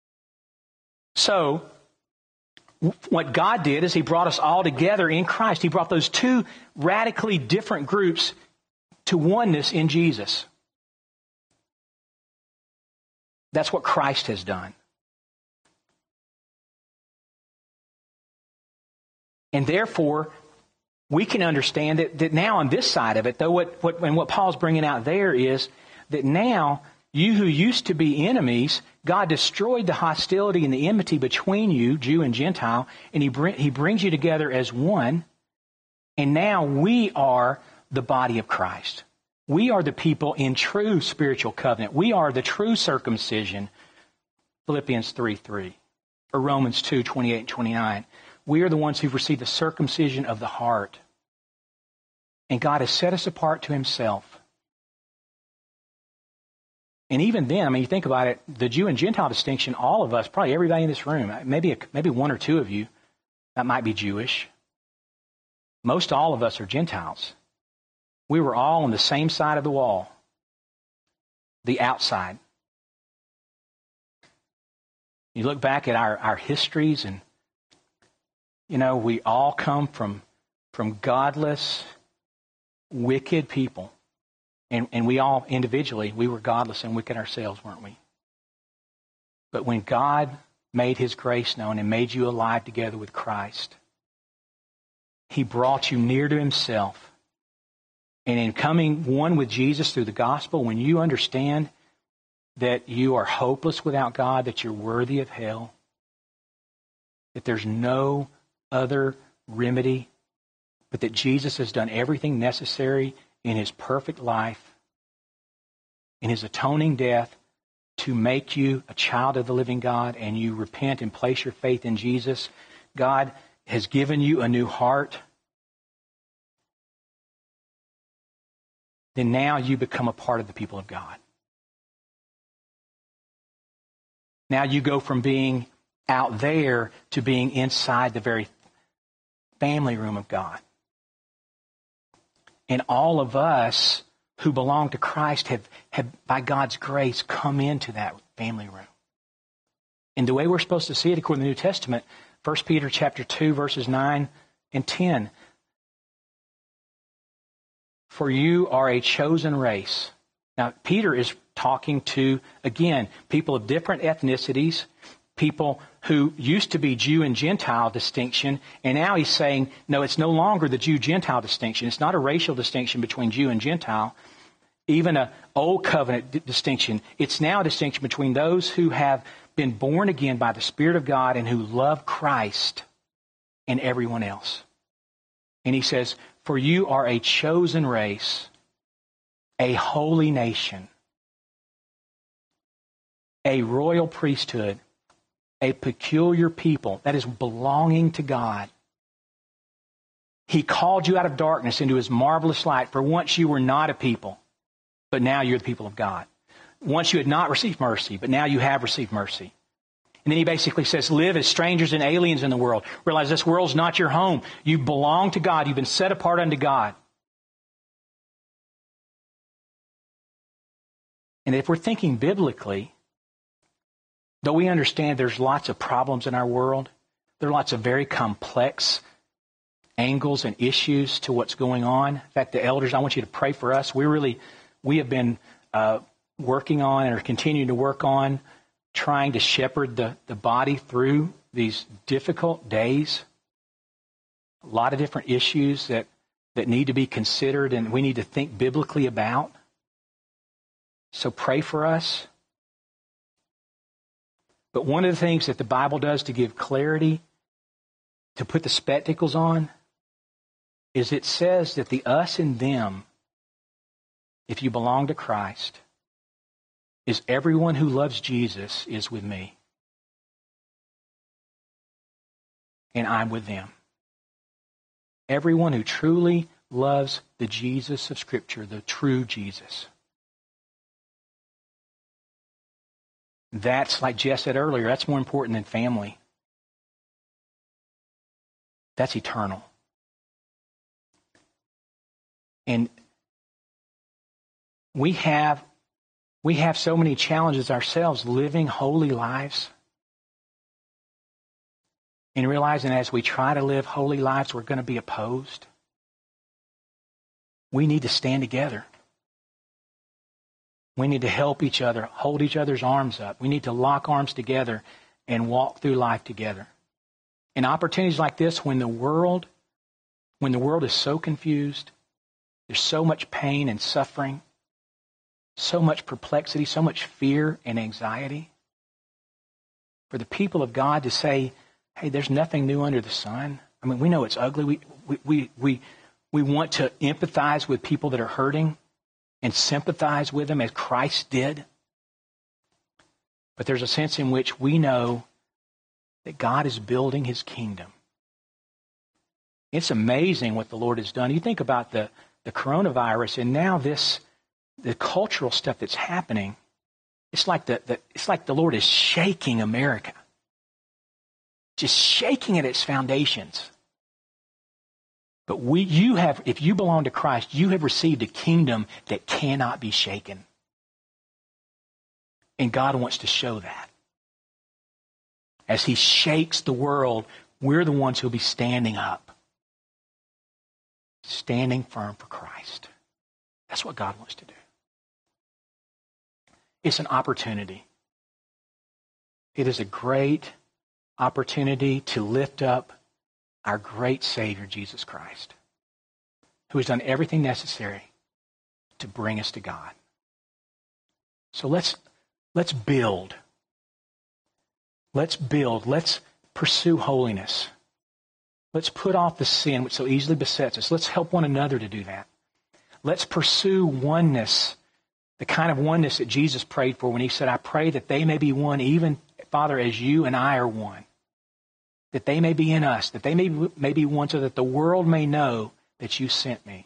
So, what God did is He brought us all together in Christ. He brought those two radically different groups to oneness in Jesus. That's what Christ has done. And therefore, we can understand that now on this side of it, though, what Paul's bringing out there is that now, you who used to be enemies, God destroyed the hostility and the enmity between you, Jew and Gentile, and He brings you together as one. And now we are the body of Christ. We are the people in true spiritual covenant. We are the true circumcision, Philippians 3:3, or Romans 2:28 and 29. We are the ones who've received the circumcision of the heart. And God has set us apart to Himself. And even then, I mean, you think about it, the Jew and Gentile distinction, all of us, probably everybody in this room, maybe one or two of you, that might be Jewish. Most all of us are Gentiles. We were all on the same side of the wall, the outside. You look back at our histories and, you know, we all come from godless, wicked people. And we all individually, we were godless and wicked ourselves, weren't we? But when God made His grace known and made you alive together with Christ, He brought you near to Himself. And in coming one with Jesus through the gospel, when you understand that you are hopeless without God, that you're worthy of hell, that there's no other remedy, but that Jesus has done everything necessary in His perfect life, in His atoning death, to make you a child of the living God, and you repent and place your faith in Jesus, God has given you a new heart. Then now you become a part of the people of God. Now you go from being out there to being inside the very family room of God. And all of us who belong to Christ have by God's grace, come into that family room. And the way we're supposed to see it according to the New Testament, 1 Peter chapter 2, verses 9 and 10. For you are a chosen race. Now, Peter is talking to, again, people of different ethnicities, people who used to be Jew and Gentile distinction, and now he's saying, no, it's no longer the Jew-Gentile distinction. It's not a racial distinction between Jew and Gentile, even an old covenant distinction. It's now a distinction between those who have been born again by the Spirit of God and who love Christ and everyone else. And he says, for you are a chosen race, a holy nation, a royal priesthood, a peculiar people, that is belonging to God. He called you out of darkness into His marvelous light. For once you were not a people, but now you're the people of God. Once you had not received mercy, but now you have received mercy. And then he basically says, live as strangers and aliens in the world. Realize this world's not your home. You belong to God. You've been set apart unto God. And if we're thinking biblically, though we understand there's lots of problems in our world, there are lots of very complex angles and issues to what's going on. In fact, the elders, I want you to pray for us. We have been working on and are continuing to work on trying to shepherd the body through these difficult days. A lot of different issues that need to be considered and we need to think biblically about. So pray for us. But one of the things that the Bible does to give clarity, to put the spectacles on, is it says that the us and them, if you belong to Christ, is everyone who loves Jesus is with me. And I'm with them. Everyone who truly loves the Jesus of Scripture, the true Jesus. That's, like Jess said earlier, that's more important than family. That's eternal. And we have so many challenges ourselves living holy lives. And realizing as we try to live holy lives, we're going to be opposed. We need to stand together. We need to help each other, hold each other's arms up. We need to lock arms together and walk through life together. In opportunities like this, when the world is so confused, there's so much pain and suffering, so much perplexity, so much fear and anxiety, for the people of God to say, hey, there's nothing new under the sun. I mean, we know it's ugly. We want to empathize with people that are hurting and sympathize with them as Christ did. But there's a sense in which we know that God is building His kingdom. It's amazing what the Lord has done. You think about the coronavirus and now the cultural stuff that's happening. It's like the Lord is shaking America. Just shaking at its foundations. But if you belong to Christ, you have received a kingdom that cannot be shaken. And God wants to show that. As He shakes the world, we're the ones who'll be standing up. Standing firm for Christ. That's what God wants to do. It's an opportunity. It is a great opportunity to lift up our great Savior, Jesus Christ, who has done everything necessary to bring us to God. So let's build. Let's build. Let's pursue holiness. Let's put off the sin which so easily besets us. Let's help one another to do that. Let's pursue oneness, the kind of oneness that Jesus prayed for when He said, I pray that they may be one, even, Father, as you and I are one. That they may be in us, that they may be one so that the world may know that you sent me.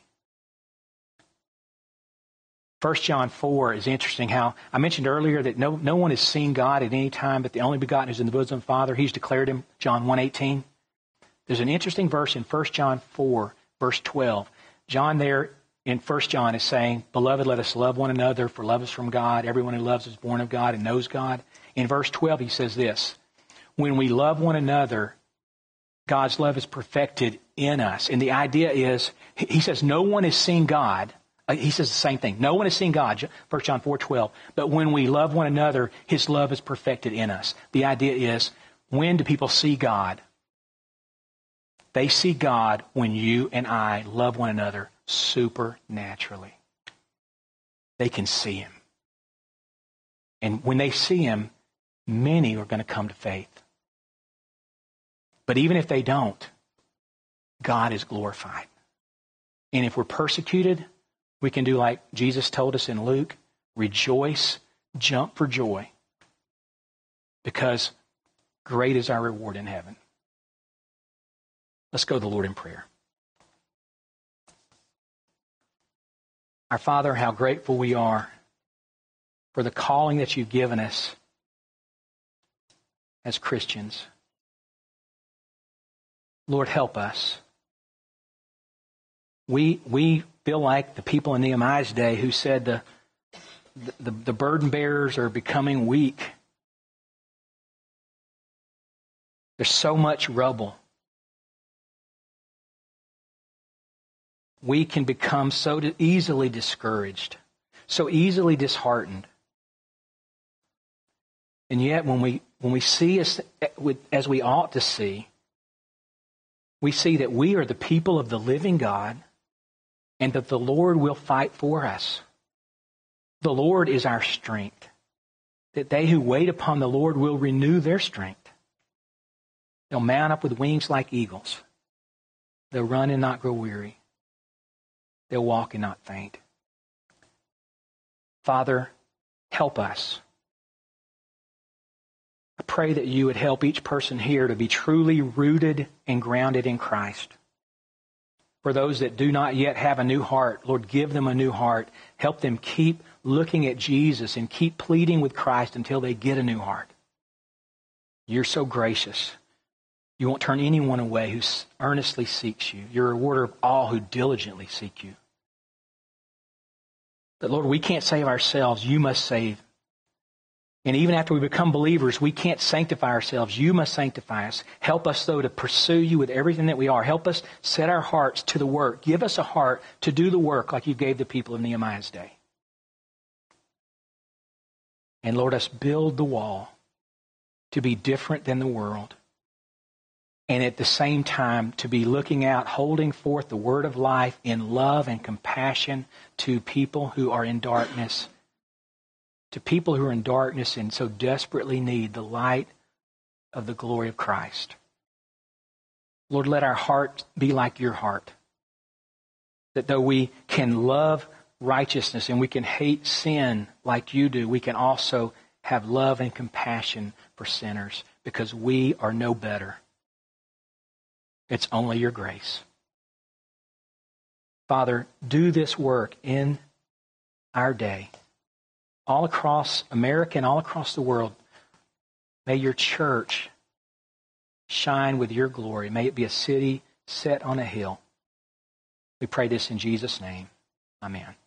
1 John 4 is interesting how I mentioned earlier that no one has seen God at any time, but the only begotten is in the bosom of the Father. He's declared Him, John 1:18. There's an interesting verse in 1 John 4, verse 12. John there in 1 John is saying, Beloved, let us love one another, for love is from God. Everyone who loves is born of God and knows God. In verse 12 he says this, when we love one another, God's love is perfected in us. And the idea is, he says, no one has seen God. He says the same thing. No one has seen God, 1 John 4:12. But when we love one another, His love is perfected in us. The idea is, when do people see God? They see God when you and I love one another supernaturally. They can see Him. And when they see Him, many are going to come to faith. But even if they don't, God is glorified. And if we're persecuted, we can do like Jesus told us in Luke, rejoice, jump for joy, because great is our reward in heaven. Let's go to the Lord in prayer. Our Father, how grateful we are for the calling that you've given us as Christians. Lord, help us. We feel like the people in Nehemiah's day who said the burden bearers are becoming weak. There's so much rubble. We can become so easily discouraged, so easily disheartened. And yet when we see as we ought to see, we see that we are the people of the living God and that the Lord will fight for us. The Lord is our strength. That they who wait upon the Lord will renew their strength. They'll mount up with wings like eagles. They'll run and not grow weary. They'll walk and not faint. Father, help us. I pray that you would help each person here to be truly rooted and grounded in Christ. For those that do not yet have a new heart, Lord, give them a new heart. Help them keep looking at Jesus and keep pleading with Christ until they get a new heart. You're so gracious. You won't turn anyone away who earnestly seeks you. You're a rewarder of all who diligently seek you. But Lord, we can't save ourselves. You must save. And even after we become believers, we can't sanctify ourselves. You must sanctify us. Help us, though, to pursue you with everything that we are. Help us set our hearts to the work. Give us a heart to do the work like you gave the people of Nehemiah's day. And Lord, us build the wall to be different than the world. And at the same time, to be looking out, holding forth the word of life in love and compassion to people who are in darkness. To people who are in darkness and so desperately need the light of the glory of Christ. Lord, let our heart be like your heart. That though we can love righteousness and we can hate sin like you do, we can also have love and compassion for sinners because we are no better. It's only your grace. Father, do this work in our day. All across America and all across the world, may your church shine with your glory. May it be a city set on a hill. We pray this in Jesus' name. Amen.